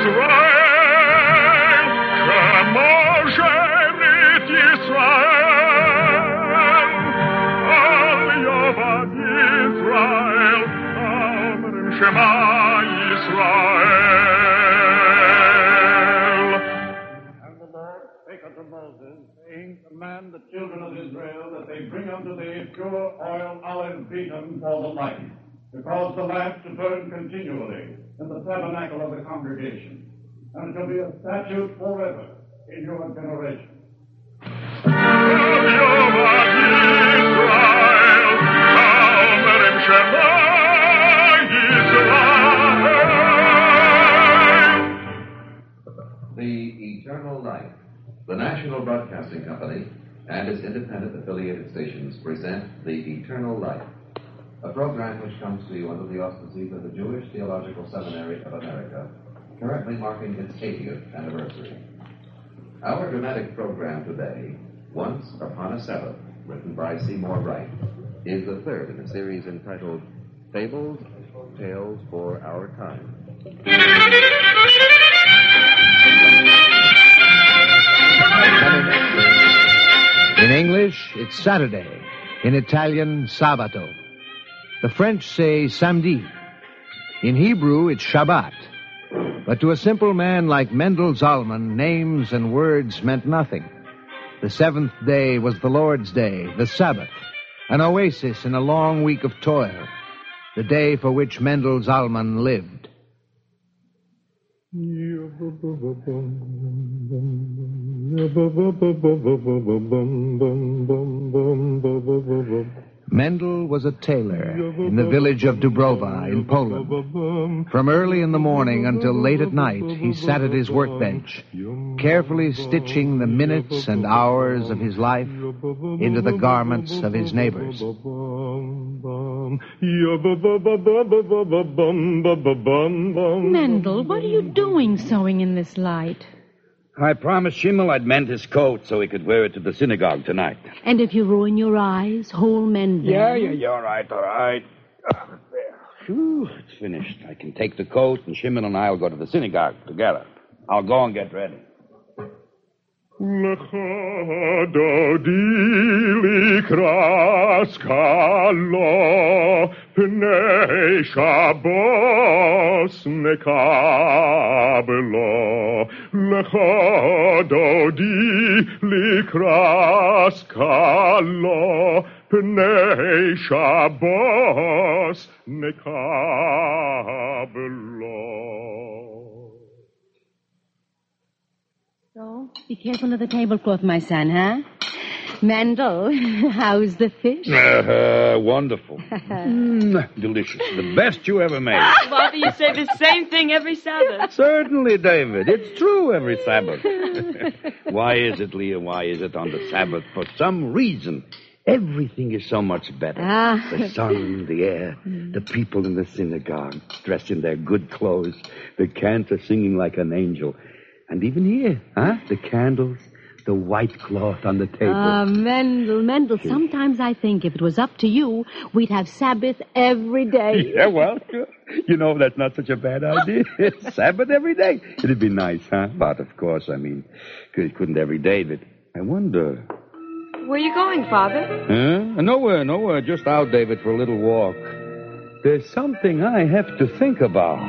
Command the children of Israel that they bring unto thee pure oil olive beaten for the light, to cause the lamp to burn continually in the tabernacle of the congregation, and it shall be a statute forever in your generation. The Eternal Light. The National Broadcasting Company and its independent affiliated stations present The Eternal Light, a program which comes to you under the auspices of the Jewish Theological Seminary of America, currently marking its 80th anniversary. Our dramatic program today, Once Upon a Sabbath, written by Seymour Wright, is the third in a series entitled Fables, Tales for Our Time. In English, it's Saturday. In Italian, Sabato. The French say samedi. In Hebrew, it's Shabbat. But to a simple man like Mendel Zalman, names and words meant nothing. The seventh day was the Lord's day, the Sabbath, an oasis in a long week of toil, the day for which Mendel Zalman lived. Mendel was a tailor in the village of Dubrova in Poland. From early in the morning until late at night, he sat at his workbench, carefully stitching the minutes and hours of his life into the garments of his neighbors. Mendel, what are you doing sewing in this light? I promised Schimmel I'd mend his coat so he could wear it to the synagogue tonight. And if you ruin your eyes, whole Mendel. Yeah, all right. There. Phew, it's finished. I can take the coat, and Schimmel and I'll go to the synagogue together. I'll go and get ready. Lechado dili kraskalo pnei Shabbos nekabelo. Lechado dili kraskalo pnei Shabbos nekabelo. So, be careful of the tablecloth, my son, huh? Mendel, how's the fish? Wonderful. Delicious. The best you ever made. Father, you say the same thing every Sabbath. Certainly, David. It's true every Sabbath. Why is it, Leah? Why is it on the Sabbath? For some reason, everything is so much better. The sun, the air, the people in the synagogue, dressed in their good clothes, the cantor singing like an angel. And even here, the candles, the white cloth on the table. Mendel, sometimes I think if it was up to you, we'd have Sabbath every day. Yeah, well, you know, that's not such a bad idea. Sabbath every day. It'd be nice, huh? But, of course, I mean, couldn't every day, but I wonder. Where are you going, Father? Nowhere. Just out, David, for a little walk. There's something I have to think about.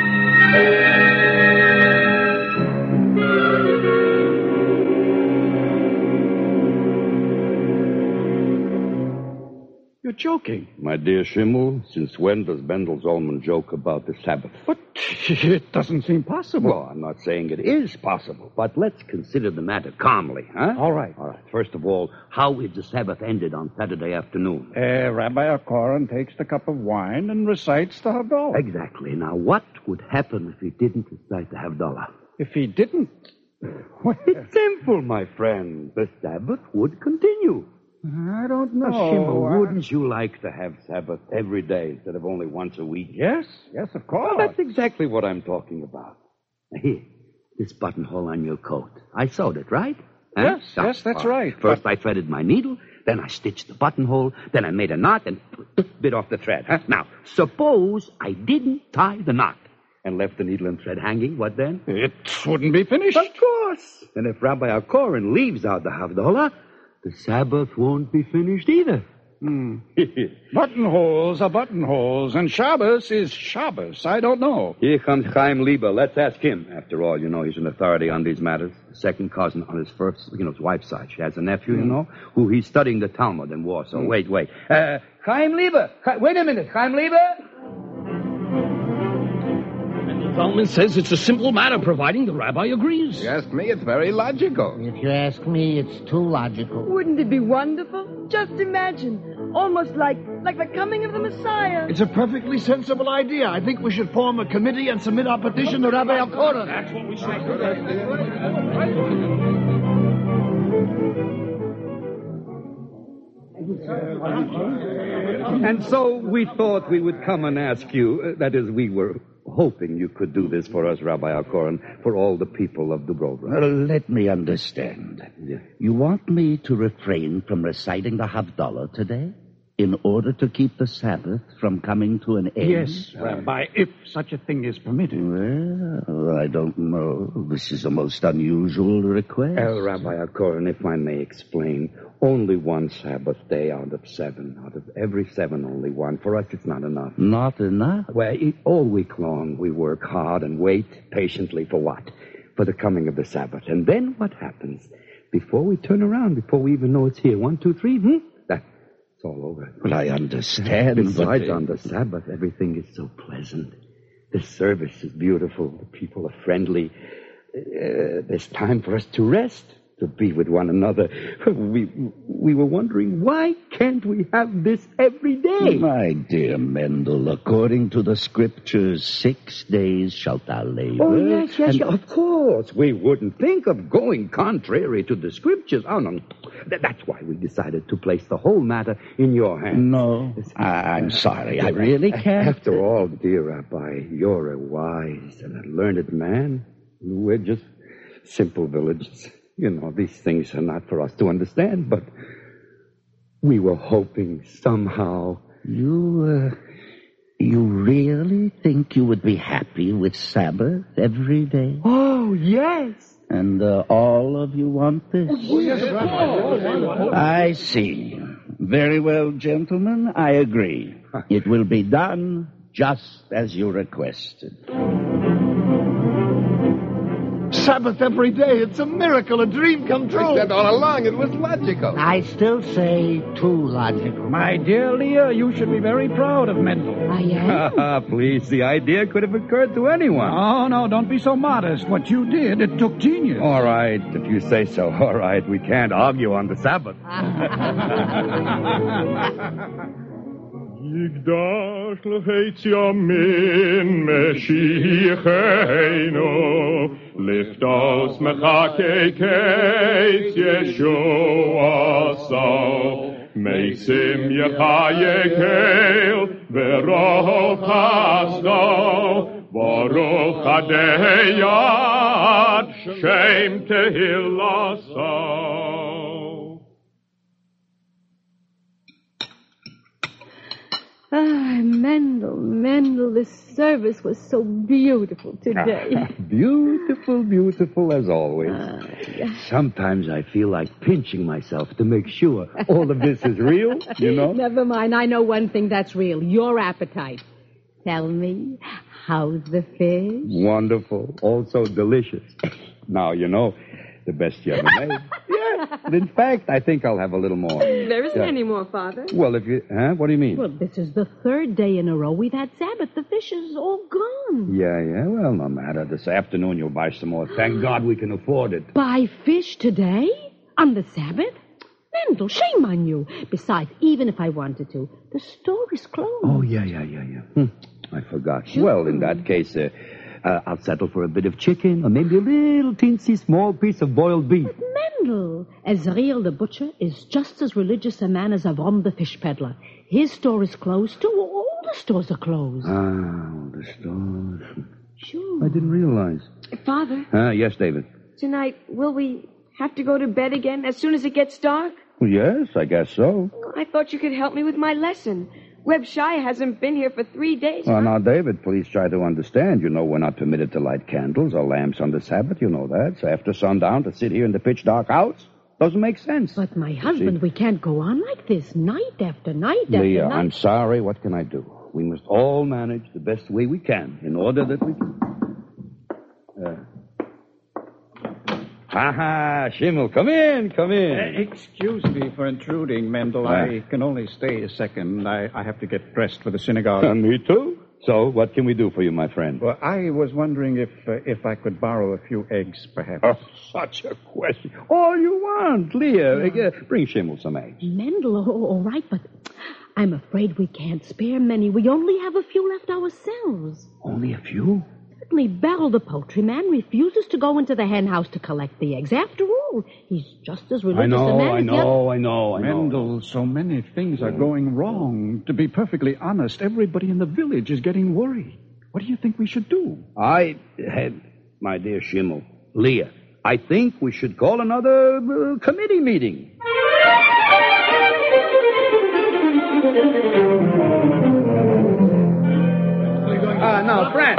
You're joking. My dear Schimmel, since when does Mendel Zalman joke about the Sabbath? But it doesn't seem possible. Well, I'm not saying it is possible, but let's consider the matter calmly, huh? All right. First of all, how is the Sabbath ended on Saturday afternoon? Rabbi Akoron takes the cup of wine and recites the Havdalah. Exactly. Now, what would happen if he didn't recite the Havdalah? If he didn't? It's simple, my friend. The Sabbath would continue. I don't know. Schimmel, wouldn't you like to have Sabbath every day instead of only once a week? Yes, of course. Well, that's exactly what I'm talking about. Now, here, this buttonhole on your coat. I sewed it, right? Yes, that's right. First I threaded my needle, then I stitched the buttonhole, then I made a knot and bit off the thread. Huh? Now, suppose I didn't tie the knot, and left the needle and thread hanging, what then? It wouldn't be finished. Of course. And if Rabbi Akoron leaves out the Havdalah, the Sabbath won't be finished either. Buttonholes are buttonholes, and Shabbos is Shabbos. I don't know. Here comes Chaim Lieber. Let's ask him. After all, he's an authority on these matters. Second cousin on his his wife's side. She has a nephew, who he's studying the Talmud in Warsaw. Wait. Chaim Lieber. Wait a minute. Chaim Lieber? Feldman says it's a simple matter, providing the rabbi agrees. You ask me, it's very logical. If you ask me, it's too logical. Wouldn't it be wonderful? Just imagine. Almost like the coming of the Messiah. It's a perfectly sensible idea. I think we should form a committee and submit our petition to Rabbi Akoron. That's what we should do. And so we thought we would come and ask you, that is, we were hoping you could do this for us, Rabbi Akoron, for all the people of Dubrovnik. Well, let me understand. Yeah. You want me to refrain from reciting the Havdalah today in order to keep the Sabbath from coming to an end? Yes, Rabbi, if such a thing is permitted. Well, I don't know. This is a most unusual request. Rabbi Akoron, if I may explain, only one Sabbath day out of 7. Out of every 7, only one. For us, it's not enough. Not enough? Well, all week long, we work hard and wait patiently for what? For the coming of the Sabbath. And then what happens? Before we turn around, before we even know it's here, 1, 2, 3, it's all over. Well, I understand. Besides, on the Sabbath, everything is so pleasant. The service is beautiful. The people are friendly. There's time for us to rest, to be with one another. We were wondering, why can't we have this every day? My dear Mendel, according to the scriptures, 6 days shalt thou labor. Oh, yes, of course. We wouldn't think of going contrary to the scriptures. Oh, no. That's why we decided to place the whole matter in your hands. No, I'm sorry. I really can't. After all, dear Rabbi, you're a wise and a learned man. We're just simple villagers. These things are not for us to understand, but we were hoping somehow. You really think you would be happy with Sabbath every day? Oh, yes. And all of you want this? Oh, yes, Rabbi. I see. Very well, gentlemen, I agree. It will be done just as you requested. Sabbath every day. It's a miracle, a dream come true. I said all along it was logical. I still say too logical. My dear Leah, you should be very proud of Mendel. I am. Please, the idea could have occurred to anyone. Oh, no, don't be so modest. What you did, it took genius. All right, if you say so. All right, we can't argue on the Sabbath. Yigdash l'Hetziamin Meshiachenu Liftos mechakei keitz Yeshua so Meisim yechayekel V'roch chasdo Baruch Adeyad Shem Tehillah. Mendel, this service was so beautiful today. Beautiful as always. Yeah. Sometimes I feel like pinching myself to make sure all of this is real, Never mind. I know one thing that's real. Your appetite. Tell me, how's the fish? Wonderful. Also delicious. Now, the best you ever made. Yeah. But in fact, I think I'll have a little more. There isn't any more, Father. Well, if you... What do you mean? Well, this is the 3rd day in a row we've had Sabbath. The fish is all gone. Yeah. Well, no matter. This afternoon you'll buy some more. Thank God we can afford it. Buy fish today? On the Sabbath? Mendel, shame on you. Besides, even if I wanted to, the store is closed. Oh, yeah. I forgot. Sure. Well, in that case... I'll settle for a bit of chicken or maybe a little teensy small piece of boiled beef. But Mendel, Azrael the butcher is just as religious a man as Avram the fish peddler. His store is closed, too. All the stores are closed. All the stores. Sure. I didn't realize. Father? Yes, David? Tonight, will we have to go to bed again as soon as it gets dark? Well, yes, I guess so. I thought you could help me with my lesson. Reb Shai hasn't been here for 3 days. Well, now, David, please try to understand. You know we're not permitted to light candles or lamps on the Sabbath. You know that. So after sundown to sit here in the pitch-dark house doesn't make sense. But, my husband, we can't go on like this night after night after Leah, night. I'm sorry. What can I do? We must all manage the best way we can in order that we can... Schimmel, come in. Excuse me for intruding, Mendel. I can only stay a second. I have to get dressed for the synagogue. Me too. So, what can we do for you, my friend? Well, I was wondering if I could borrow a few eggs, perhaps. Oh, such a question. All you want, Leah. Bring Schimmel some eggs. Mendel, all right, but I'm afraid we can't spare many. We only have a few left ourselves. Only a few? Certainly, Beryl, the poultryman, refuses to go into the hen house to collect the eggs. After all, he's just as religious a man I as the other. I know. Mendel, so many things are going wrong. To be perfectly honest, everybody in the village is getting worried. What do you think we should do? My dear Schimmel, Leah, I think we should call another committee meeting. Now, friends,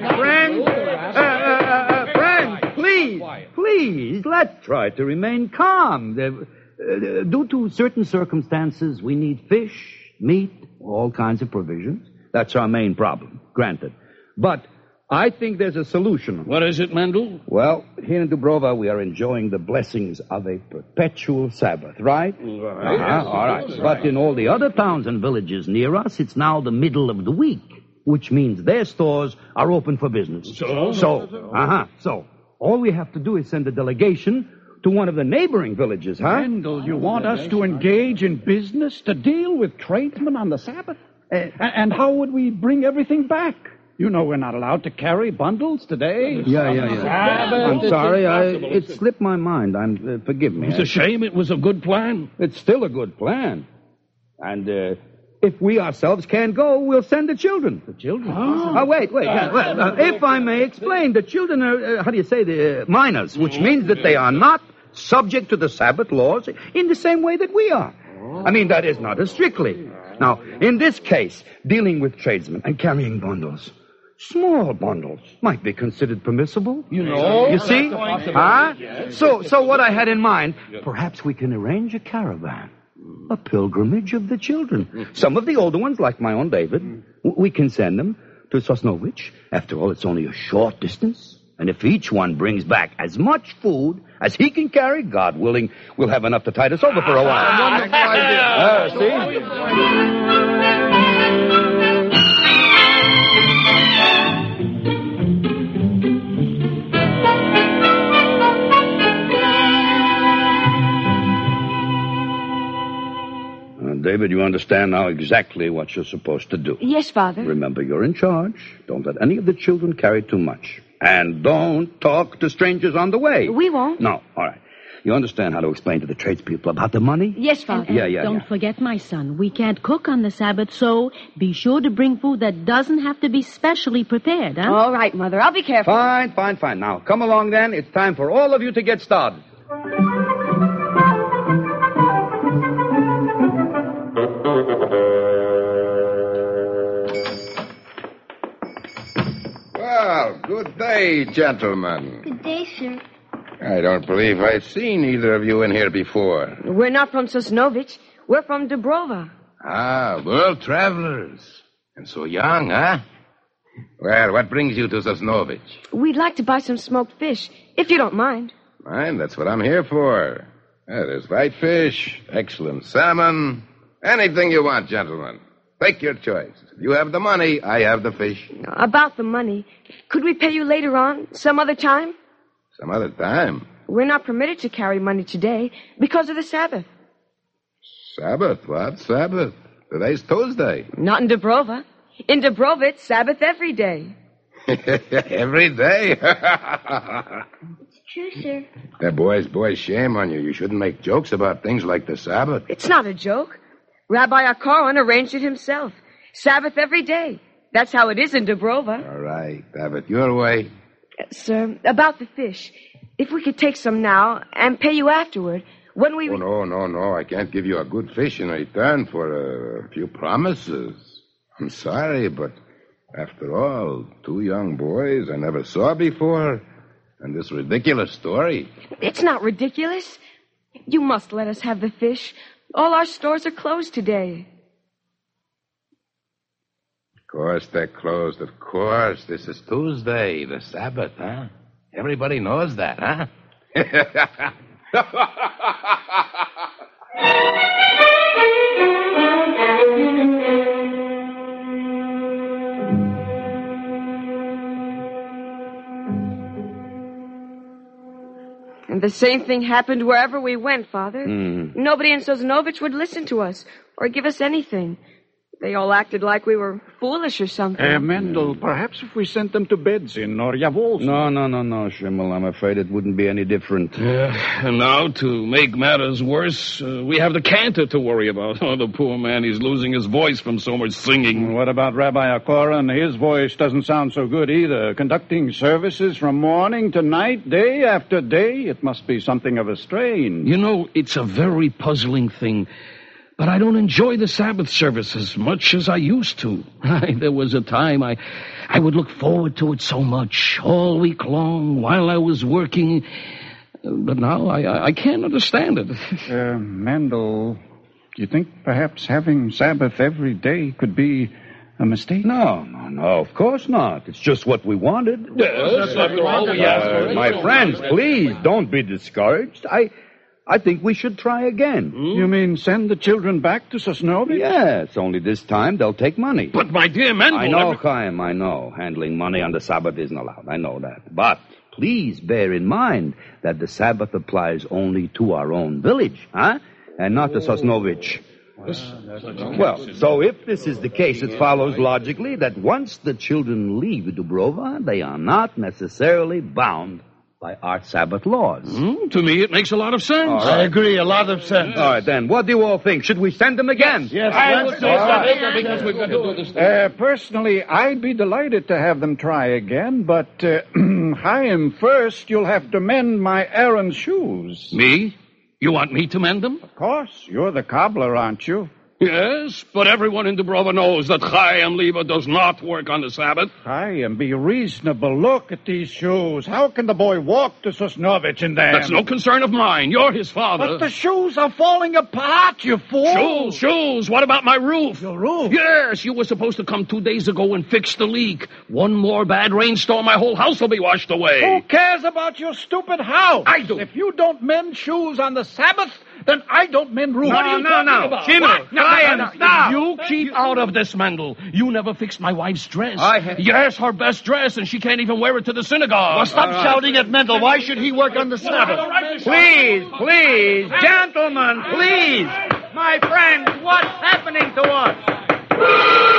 please, let's try to remain calm. Due to certain circumstances, we need fish, meat, all kinds of provisions. That's our main problem, granted. But I think there's a solution. What is it, Mendel? Well, here in Dubrova, we are enjoying the blessings of a perpetual Sabbath, right? All right. But in all the other towns and villages near us, it's now the middle of the week, which means their stores are open for business. So, all we have to do is send a delegation to one of the neighboring villages, huh? Mendel, you want us to engage in business, to deal with tradesmen on the Sabbath? And how would we bring everything back? You know we're not allowed to carry bundles today. Yeah. I'm sorry. It slipped my mind. Forgive me. It's a shame. It was a good plan. It's still a good plan. And if we ourselves can't go, we'll send the children. The children? Wait. If I may explain, the children are, the minors, which means that they are not subject to the Sabbath laws in the same way that we are. I mean, that is not as strictly. Now, in this case, dealing with tradesmen and carrying bundles, small bundles might be considered permissible. You see? So what I had in mind, perhaps we can arrange a caravan. A pilgrimage of the children. Some of the older ones, like my own David, we can send them to Sosnovich. After all, it's only a short distance. And if each one brings back as much food as he can carry, God willing, we'll have enough to tide us over for a while. Wonderful idea. See? David, you understand now exactly what you're supposed to do. Yes, Father. Remember, you're in charge. Don't let any of the children carry too much. And don't talk to strangers on the way. We won't. No, all right. You understand how to explain to the tradespeople about the money? Yes, Father. Don't forget, my son, we can't cook on the Sabbath, so be sure to bring food that doesn't have to be specially prepared, huh? All right, Mother. I'll be careful. Fine. Now, come along then. It's time for all of you to get started. Well, good day, gentlemen. Good day, sir. I don't believe I've seen either of you in here before. We're not from Sosnovich. We're from Dubrova. World travelers. And so young, huh? Well, what brings you to Sosnovich? We'd like to buy some smoked fish, if you don't mind. Mind, that's what I'm here for. There's white fish, excellent salmon, anything you want, gentlemen. Take your choice. If you have the money, I have the fish. About the money, could we pay you later on, some other time? Some other time? We're not permitted to carry money today because of the Sabbath. Sabbath? What Sabbath? Today's Tuesday. Not in Dubrova. In Dubrova, it's Sabbath every day. Every day? It's true, sir. Boys, shame on you. You shouldn't make jokes about things like the Sabbath. It's not a joke. Rabbi Akaron arranged it himself. Sabbath every day. That's how it is in Dubrova. All right, have it your way. Sir, about the fish. If we could take some now and pay you afterward, When we... Oh, no. I can't give you a good fish in return for a few promises. I'm sorry, but after all, 2 young boys I never saw before, and this ridiculous story. It's not ridiculous. You must let us have the fish. All our stores are closed today. Of course they're closed, of course. This is Tuesday, the Sabbath, huh? Everybody knows that, huh? And the same thing happened wherever we went, Father. Nobody in Sosnovich would listen to us or give us anything. They all acted like we were foolish or something. Mendel, perhaps if we sent them to Bedzin or Yavolsk. No, Schimmel. I'm afraid it wouldn't be any different. And now, to make matters worse, we have the cantor to worry about. Oh, the poor man, he's losing his voice from so much singing. What about Rabbi Akoran? His voice doesn't sound so good either. Conducting services from morning to night, day after day. It must be something of a strain. You know, it's a very puzzling thing. But I don't enjoy the Sabbath service as much as I used to. There was a time I would look forward to it so much, all week long, while I was working. But now I can't understand it. Mendel, do you think perhaps having Sabbath every day could be a mistake? No, of course not. It's just what we wanted. Yes, after all we asked for it. My friends, please don't be discouraged. I think we should try again. You mean send the children back to Sosnovich? Yes, only this time they'll take money. But, my dear Mendel... I know, Chaim, I know. Handling money on the Sabbath isn't allowed. I know that. But please bear in mind that the Sabbath applies only to our own village, huh? And not to Sosnovich. Well, so if this is the case, it follows logically that once the children leave Dubrova, they are not necessarily bound by our Sabbath laws. To me, it makes a lot of sense. Right. I agree, a lot of sense. All right, then, what do you all think? Should we send them again? Yes, I would say so, because we've got to do this thing. Personally, I'd be delighted to have them try again, but, Chaim, first you'll have to mend my Aaron's shoes. Me? You want me to mend them? Of course. You're the cobbler, aren't you? Yes, but everyone in Dubrova knows that Chaim Lever does not work on the Sabbath. Chaim, be reasonable. Look at these shoes. How can the boy walk to Sosnovich in them? That's no concern of mine. You're his father. But the shoes are falling apart, you fool. Shoes. What about my roof? Your roof? Yes, you were supposed to come 2 days ago and fix the leak. One more bad rainstorm, my whole house will be washed away. Who cares about your stupid house? I do. If you don't mend shoes on the Sabbath, then I don't mend roofs. What are you talking about? Shimon, stop. You keep out of this, Mendel. You never fixed my wife's dress. Yes, her best dress, and she can't even wear it to the synagogue. Well, stop shouting at Mendel. Why should he work on the Sabbath? Please, gentlemen, please. My friends, what's happening to us?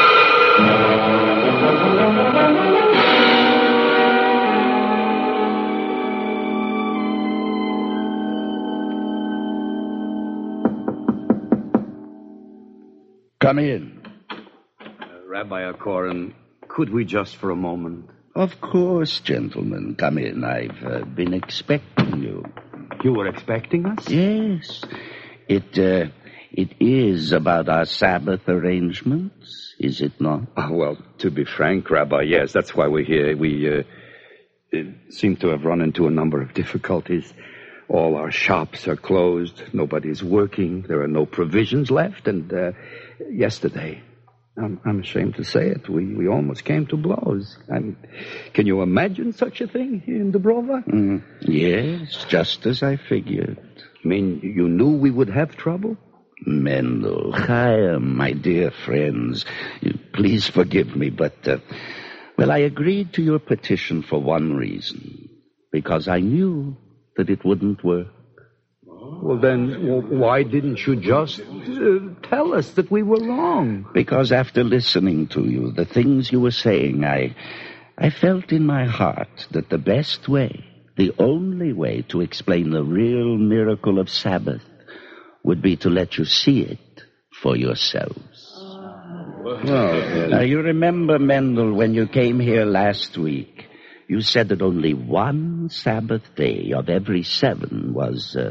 Come in. Rabbi Akoran, could we just for a moment? Of course, gentlemen. Come in. I've been expecting you. You were expecting us? Yes. It is about our Sabbath arrangements, is it not? Well, to be frank, Rabbi, yes, that's why we're here. We seem to have run into a number of difficulties. All our shops are closed. Nobody's working. There are no provisions left. And yesterday, I'm ashamed to say it, we almost came to blows. Can you imagine such a thing here in Dubrova? Yes, just as I figured. I mean, you knew we would have trouble? Mendel, Chaim, my dear friends, please forgive me, but, I agreed to your petition for one reason. Because I knew that it wouldn't work. Well, then, why didn't you just tell us that we were wrong? Because after listening to you, the things you were saying, I felt in my heart that the best way, the only way to explain the real miracle of Sabbath would be to let you see it for yourselves. Now, you remember, Mendel, when you came here last week, you said that only one Sabbath day of every 7 was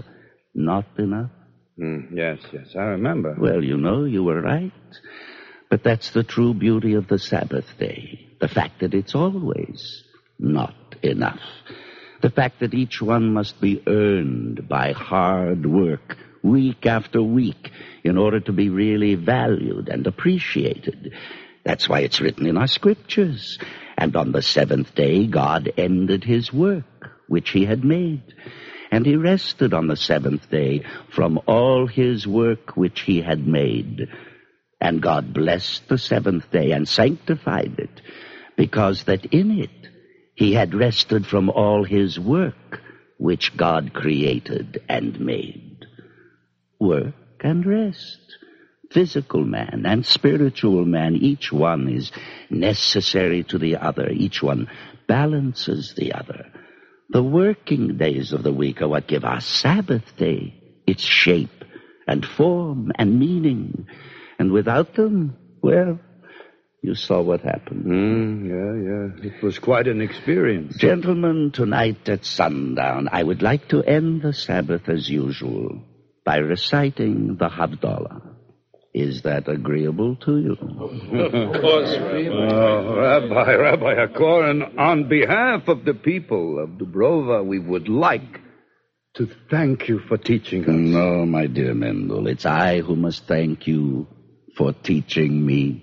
not enough? Yes, I remember. Well, you were right. But that's the true beauty of the Sabbath day. The fact that it's always not enough. The fact that each one must be earned by hard work, week after week, in order to be really valued and appreciated. That's why it's written in our scriptures. And on the seventh day, God ended his work, which he had made. And he rested on the seventh day from all his work which he had made. And God blessed the seventh day and sanctified it, because that in it he had rested from all his work which God created and made. Work and rest. Physical man and spiritual man, each one is necessary to the other. Each one balances the other. The working days of the week are what give our Sabbath day its shape and form and meaning. And without them, well, you saw what happened. Yeah. It was quite an experience. Gentlemen, tonight at sundown, I would like to end the Sabbath as usual by reciting the Havdalah. Is that agreeable to you? Of course. Rabbi Akoron, on behalf of the people of Dubrova, we would like to thank you for teaching us. No, my dear Mendel, it's I who must thank you for teaching me.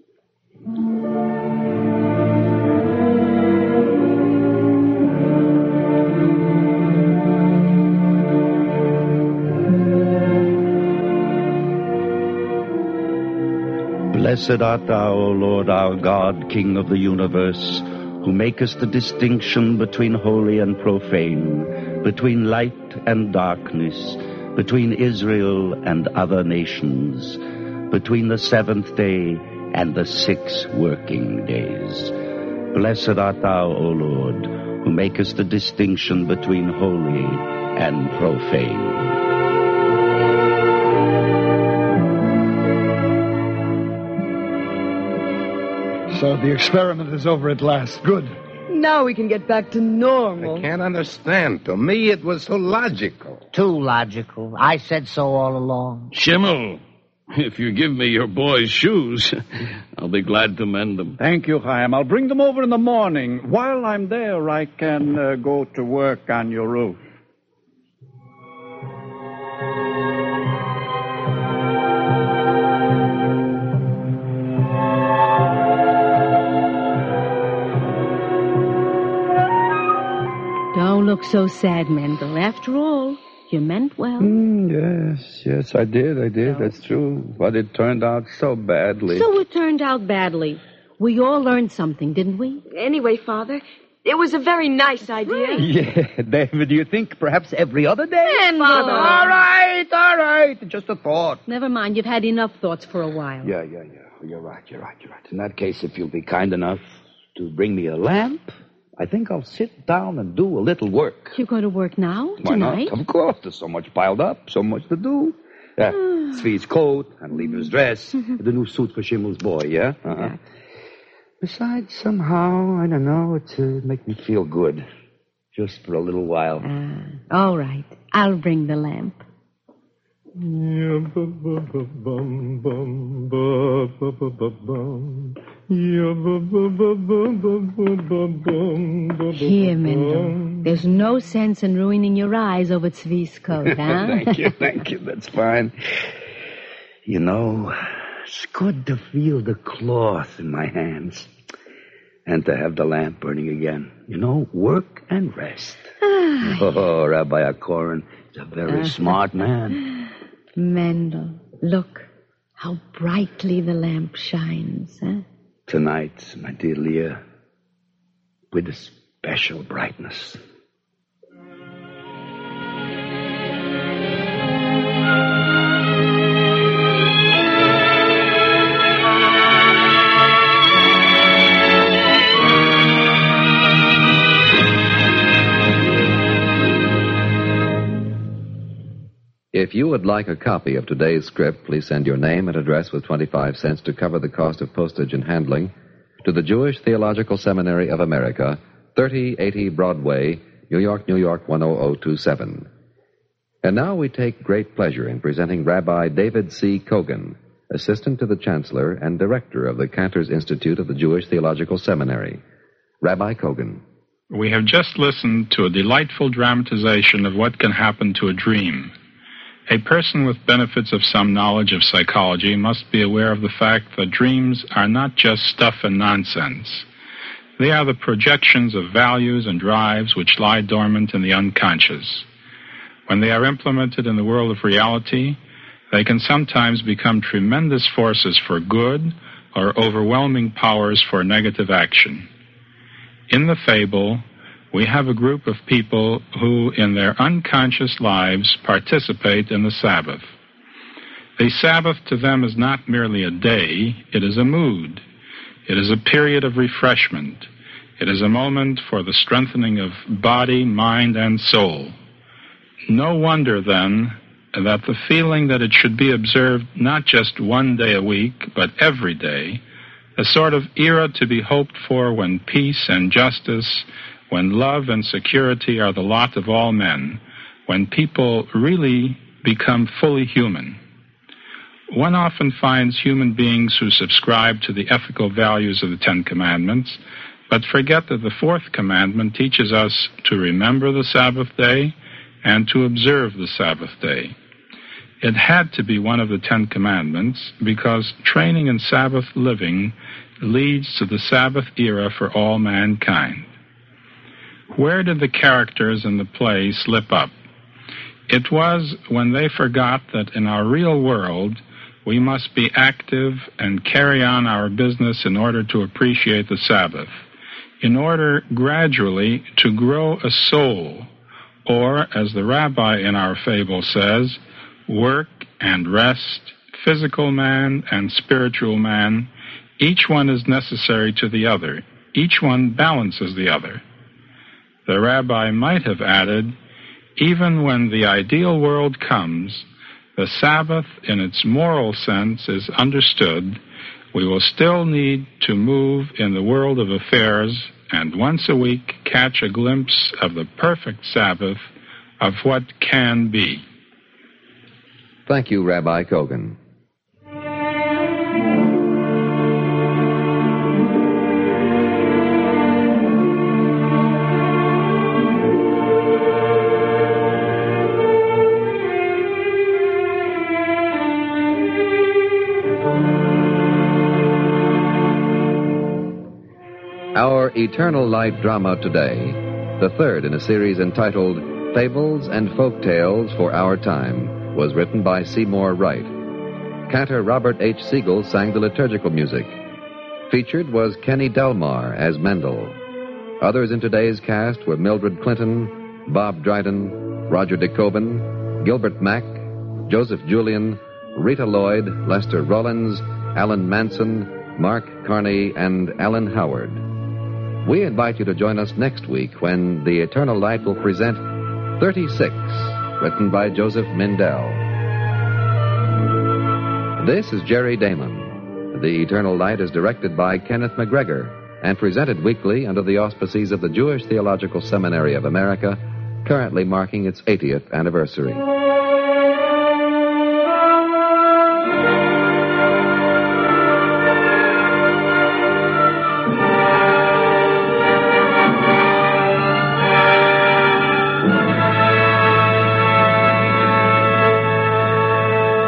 Blessed art thou, O Lord our God, King of the universe, who makest the distinction between holy and profane, between light and darkness, between Israel and other nations, between the seventh day and the 6 working days. Blessed art thou, O Lord, who makest the distinction between holy and profane. So the experiment is over at last. Good. Now we can get back to normal. I can't understand. To me, it was so logical. Too logical. I said so all along. Schimmel, if you give me your boy's shoes, I'll be glad to mend them. Thank you, Chaim. I'll bring them over in the morning. While I'm there, I can go to work on your roof. Don't look so sad, Mendel. After all, you meant well. Yes, I did. That's true. But it turned out so badly. So it turned out badly. We all learned something, didn't we? Anyway, Father, it was a very nice idea. Yeah, David, do you think perhaps every other day? Mendel! All right. Just a thought. Never mind, you've had enough thoughts for a while. Yeah. You're right. In that case, if you'll be kind enough to bring me a lamp, I think I'll sit down and do a little work. You're going to work now? Why Tonight? not? Of course. There's so much piled up, so much to do. Yeah, Zvi's coat, and Lieber's dress, the new suit for Schimmel's boy, yeah? Uh-huh. Besides, somehow, I don't know, it makes me feel good. Just for a little while. All right. I'll bring the lamp. Here, Mendel. There's no sense in ruining your eyes over Zvi's coat, huh? Thank you. That's fine. You know, it's good to feel the cloth in my hands. And to have the lamp burning again. You know, work and rest. Oh, Rabbi Akoron is a very smart man. Mendel, look how brightly the lamp shines, huh? Tonight, my dear Leah, with a special brightness. If you would like a copy of today's script, please send your name and address with 25 cents to cover the cost of postage and handling to the Jewish Theological Seminary of America, 3080 Broadway, New York, 10027. And now we take great pleasure in presenting Rabbi David C. Kogan, Assistant to the Chancellor and Director of the Cantor's Institute of the Jewish Theological Seminary. Rabbi Kogan. We have just listened to a delightful dramatization of what can happen to a dream. A person with benefits of some knowledge of psychology must be aware of the fact that dreams are not just stuff and nonsense. They are the projections of values and drives which lie dormant in the unconscious. When they are implemented in the world of reality, they can sometimes become tremendous forces for good or overwhelming powers for negative action. In the fable, we have a group of people who, in their unconscious lives, participate in the Sabbath. The Sabbath to them is not merely a day, it is a mood. It is a period of refreshment. It is a moment for the strengthening of body, mind, and soul. No wonder, then, that the feeling that it should be observed not just one day a week, but every day, a sort of era to be hoped for when peace and justice, when love and security are the lot of all men, when people really become fully human. One often finds human beings who subscribe to the ethical values of the Ten Commandments, but forget that the fourth commandment teaches us to remember the Sabbath day and to observe the Sabbath day. It had to be one of the Ten Commandments because training in Sabbath living leads to the Sabbath era for all mankind. Where did the characters in the play slip up? It was when they forgot that in our real world we must be active and carry on our business in order to appreciate the Sabbath, in order gradually to grow a soul, or, as the rabbi in our fable says, work and rest, physical man and spiritual man, each one is necessary to the other. Each one balances the other. The rabbi might have added, even when the ideal world comes, the Sabbath in its moral sense is understood, we will still need to move in the world of affairs and once a week catch a glimpse of the perfect Sabbath of what can be. Thank you, Rabbi Kogan. Our Eternal Light drama today, the third in a series entitled Fables and Folk Tales for Our Time, was written by Seymour Wright. Cantor Robert H. Siegel sang the liturgical music. Featured was Kenny Delmar as Mendel. Others in today's cast were Mildred Clinton, Bob Dryden, Roger DeCoben, Gilbert Mack, Joseph Julian, Rita Lloyd, Lester Rollins, Alan Manson, Mark Carney, and Alan Howard. We invite you to join us next week when The Eternal Light will present 36, written by Joseph Mindell. This is Jerry Damon. The Eternal Light is directed by Kenneth McGregor and presented weekly under the auspices of the Jewish Theological Seminary of America, currently marking its 80th anniversary.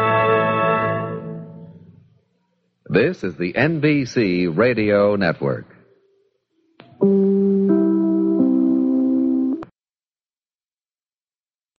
This is the NBC Radio Network.